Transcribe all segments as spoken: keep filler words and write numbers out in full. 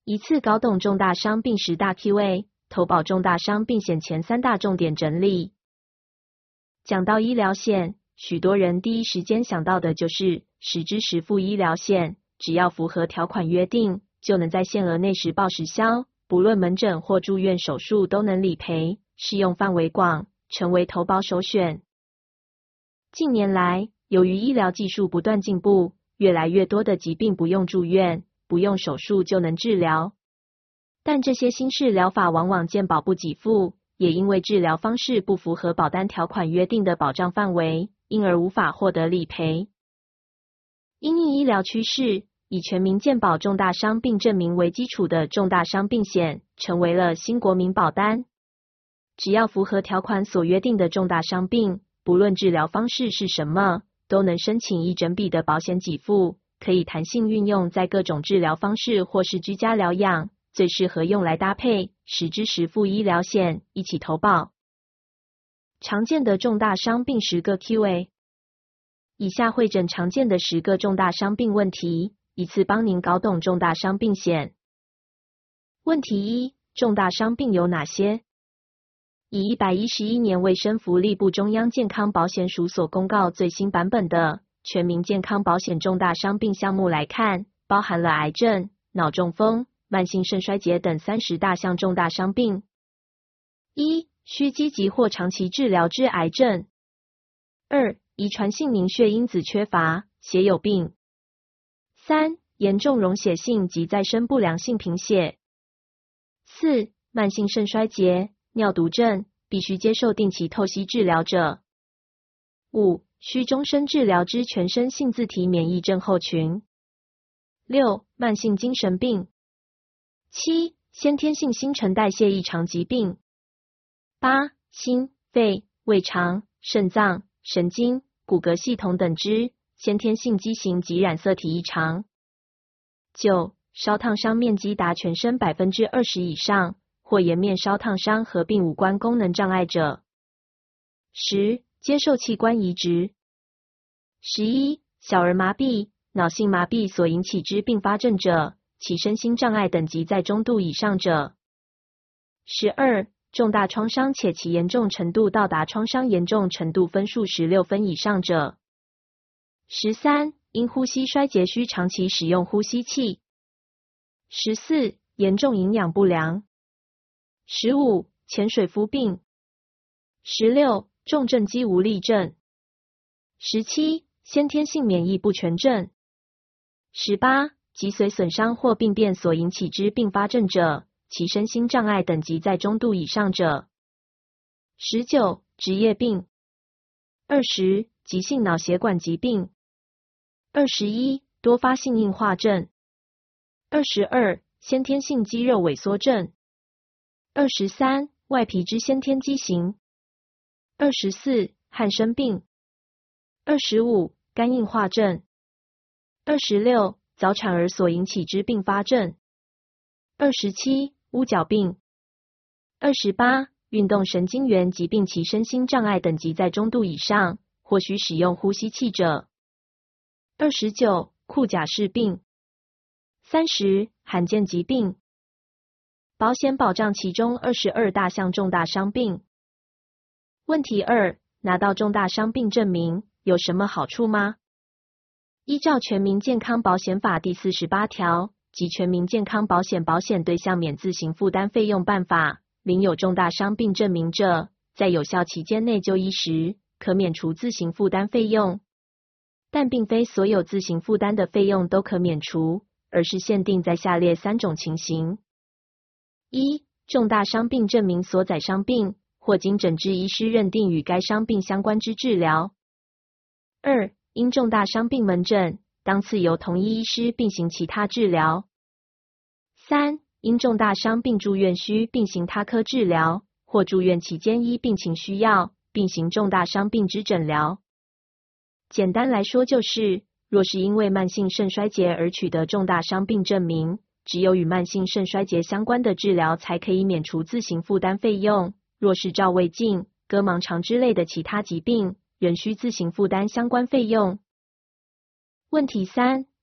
一次搞懂重大伤病十大 Q A， 投保重大伤病险前三大重点整理。讲到医疗险，许多人第一时间想到的就是实支实付医疗险，只要符合条款约定，就能在限额内实报实销，不论门诊或住院手术都能理赔，适用范围广，成为投保首选。近年来，由于医疗技术不断进步，越来越多的疾病不用住院，不用手术就能治疗。但这些新式疗法往往健保不给付，也因为治疗方式不符合保单条款约定的保障范围，因而无法获得理赔。因应医疗趋势，以全民健保重大伤病证明为基础的重大伤病险成为了新国民保单。只要符合条款所约定的重大伤病，不论治疗方式是什么，都能申请一整笔的保险给付，可以弹性运用在各种治疗方式或是居家疗养，最适合用来搭配实支实付医疗险一起投保。常见的重大伤病十个 Q A， 以下汇整常见的十个重大伤病问题，一次帮您搞懂重大伤病险。问题一：重大伤病有哪些？以一百一十一年卫生福利部中央健康保险署所公告最新版本的全民健康保险重大伤病项目来看，包含了癌症、脑中风、慢性肾衰竭等三十大项重大伤病。一、需积极或长期治疗之癌症。二、遗传性凝血因子缺乏、血友病。三、严重溶血性及再生不良性贫血。四、慢性肾衰竭、尿毒症，必须接受定期透析治疗者。五、需终身治疗之全身性自体免疫症候群。六、慢性精神病。七、先天性新陈代谢异常疾病。八、心、肺、胃肠、肾脏、神经、骨骼系统等之先天性畸形及染色体异常。九、烧烫伤面积达全身 百分之二十 以上，或颜面烧烫伤合并五官功能障碍者。十、接受器官移植。十一、小儿麻痹、脑性麻痹所引起之并发症者，其身心障碍等级在中度以上者。十二、重大创伤且其严重程度到达创伤严重程度分数十六分以上者。十三、因呼吸衰竭需长期使用呼吸器。十四、严重营养不良。十五、潜水夫病。十六、重症肌无力症。十七、先天性免疫不全症。十八、脊髓损伤或病变所引起之并发症者，其身心障碍等级在中度以上者。十九、职业病。二十、急性脑血管疾病。二十一、多发性硬化症。二十二、先天性肌肉萎缩症。二十三、外皮之先天畸形。二十四、汉生病。二十五、肝硬化症。二十六、早产儿所引起之并发症。二十七、乌角病。二十八、运动神经元疾病其身心障碍等级在中度以上，或需使用呼吸器者。二十九、库贾氏病。三十、罕见疾病。保险保障其中二十二大项重大伤病。问题二：拿到重大伤病证明有什么好处吗？依照全民健康保险法第四十八条及全民健康保险保险对象免自行负担费用办法，领有重大伤病证明者，在有效期间内就医时，可免除自行负担费用。但并非所有自行负担的费用都可免除，而是限定在下列三种情形：一、重大伤病证明所载伤病，或经诊治医师认定与该伤病相关之治疗；二、因重大伤病门诊，当次由同一医师并行其他治疗；三、因重大伤病住院需并行他科治疗，或住院期间依病情需要并行重大伤病之诊疗。简单来说就是，若是因为慢性肾衰竭而取得重大伤病证明，只有与慢性肾衰竭相关的治疗才可以免除自行负担费用，若是照胃镜、割盲肠之类的其他疾病，仍需自行负担相关费用。问题三：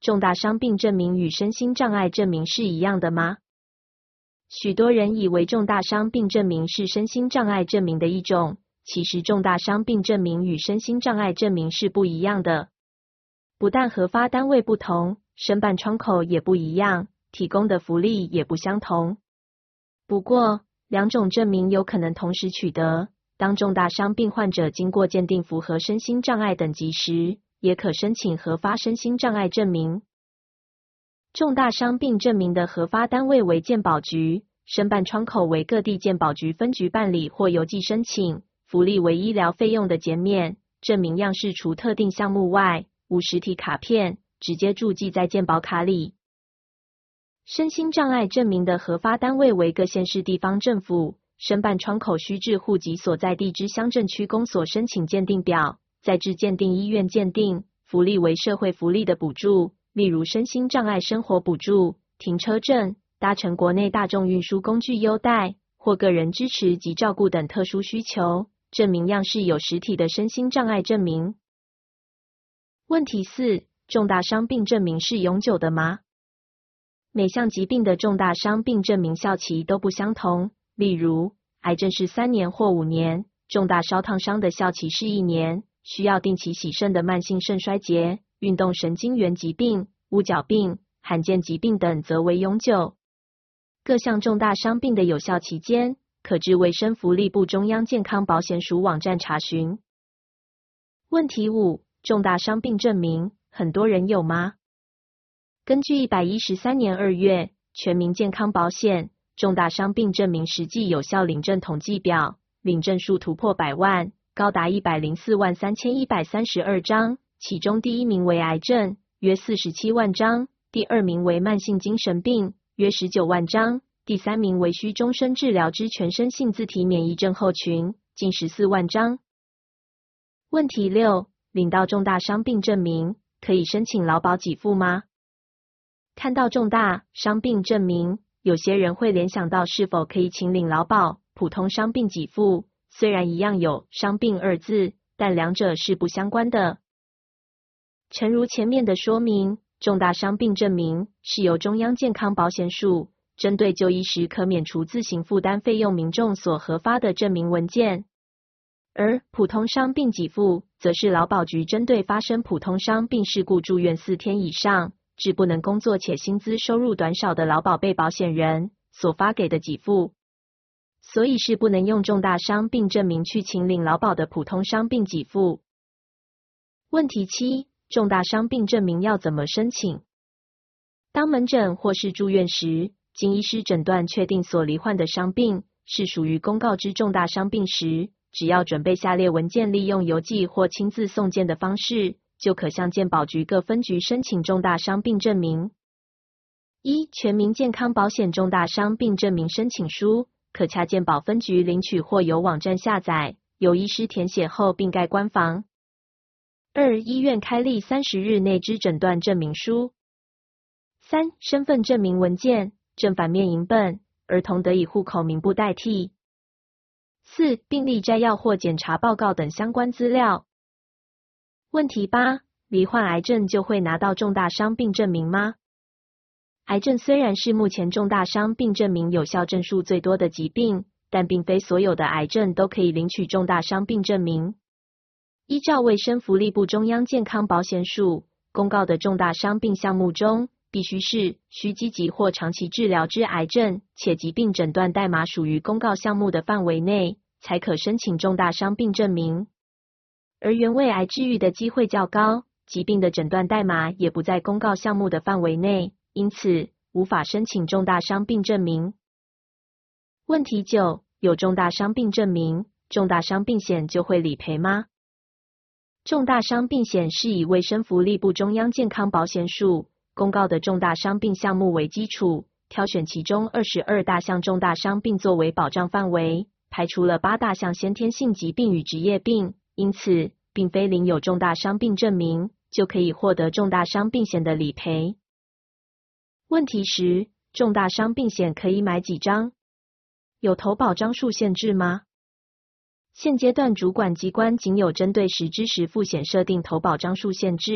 重大伤病证明与身心障碍证明是一样的吗？许多人以为重大伤病证明是身心障碍证明的一种，其实重大伤病证明与身心障碍证明是不一样的。不但核发单位不同，申办窗口也不一样，提供的福利也不相同。不过，两种证明有可能同时取得。当重大伤病患者经过鉴定符合身心障碍等级时，也可申请核发身心障碍证明。重大伤病证明的核发单位为健保局，申办窗口为各地健保局分局办理或邮寄申请，福利为医疗费用的减免，证明样式除特定项目外，无实体卡片，直接注记在健保卡里。身心障碍证明的核发单位为各县市地方政府，申办窗口需至户籍所在地之乡镇区公所申请鉴定表，再至鉴定医院鉴定，福利为社会福利的补助，例如身心障碍生活补助、停车证、搭乘国内大众运输工具优待或个人支持及照顾等特殊需求，证明样式有实体的身心障碍证明。问题四，重大伤病证明是永久的吗？每项疾病的重大伤病证明效期都不相同，例如癌症是三年或五年，重大烧烫伤的效期是一年，需要定期洗肾的慢性肾衰竭、运动神经元疾病、乌角病、罕见疾病等则为永久。各项重大伤病的有效期间，可至卫生福利部中央健康保险署网站查询。问题五，重大伤病证明，很多人有吗？根据一百一十三年二月全民健康保险重大伤病证明实际有效领证统计表，领证数突破百万，高达一百零四万三千一百三十二张，其中第一名为癌症，约四十七万张，第二名为慢性精神病，约十九万张，第三名为需终身治疗之全身性自体免疫症候群，近十四万张。问题六，领到重大伤病证明，可以申请劳保给付吗？看到重大伤病证明，有些人会联想到是否可以请领劳保、普通伤病给付，虽然一样有伤病二字，但两者是不相关的。诚如前面的说明，重大伤病证明是由中央健康保险署针对就医时可免除自行负担费用民众所核发的证明文件，而普通伤病给付则是劳保局针对发生普通伤病事故住院四天以上，致不能工作且薪资收入短少的劳保被保险人所发给的给付，所以是不能用重大伤病证明去请领劳保的普通伤病给付。问题七，重大伤病证明要怎么申请？当门诊或是住院时，经医师诊断确定所罹患的伤病是属于公告之重大伤病时，只要准备下列文件，利用邮寄或亲自送件的方式，就可向健保局各分局申请重大伤病证明。一、全民健康保险重大伤病证明申请书，可洽健保分局领取或由网站下载，由医师填写后并盖官房。二、医院开立三十日内之诊断证明书。三、身份证明文件，正反面影本，儿童得以户口名簿代替。四、病历摘要或检查报告等相关资料。问题八，罹患癌症就会拿到重大伤病证明吗？癌症虽然是目前重大伤病证明有效证数最多的疾病，但并非所有的癌症都可以领取重大伤病证明。依照卫生福利部中央健康保险署公告的重大伤病项目中，必须是需积极或长期治疗之癌症，且疾病诊断代码属于公告项目的范围内，才可申请重大伤病证明。而原位癌治愈的机会较高，疾病的诊断代码也不在公告项目的范围内，因此无法申请重大伤病证明。问题九，有重大伤病证明，重大伤病险就会理赔吗？重大伤病险是以卫生福利部中央健康保险署公告的重大伤病项目为基础，挑选其中二十二大项重大伤病作为保障范围，排除了八大项先天性疾病与职业病，因此并非领有重大伤病证明就可以获得重大伤病险的理赔。问题十，重大伤病险可以买几张？有投保张数限制吗？现阶段主管机关仅有针对实支实付险设定投保张数限制，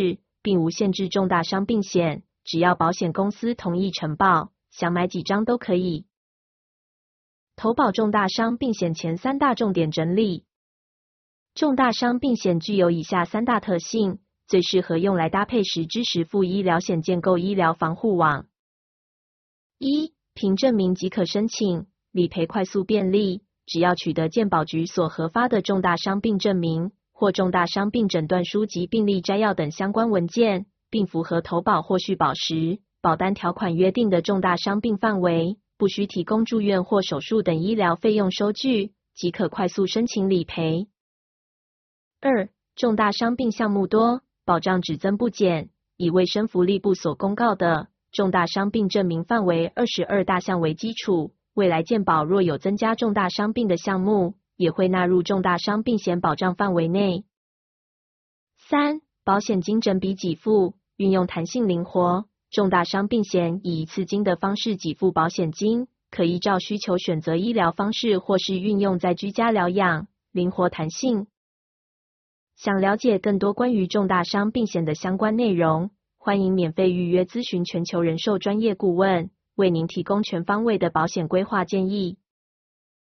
并无限制重大伤病险，只要保险公司同意承保，想买几张都可以。投保重大伤病险前三大重点整理。重大伤病险具有以下三大特性，最适合用来搭配实支实付医疗险建构医疗防护网。一、凭证明即可申请，理赔快速便利，只要取得健保局所核发的重大伤病证明或重大伤病诊断书及病历摘要等相关文件，并符合投保或续保时保单条款约定的重大伤病范围，不需提供住院或手术等医疗费用收据，即可快速申请理赔。二、重大伤病项目多，保障只增不减，以卫生福利部所公告的重大伤病证明范围二十二大项为基础，未来健保若有增加重大伤病的项目，也会纳入重大伤病险保障范围内。三、保险金整笔给付，运用弹性灵活，重大伤病险以一次金的方式给付保险金，可依照需求选择医疗方式或是运用在居家疗养，灵活弹性。想了解更多关于重大伤病险的相关内容，欢迎免费预约咨询全球人寿专业顾问，为您提供全方位的保险规划建议。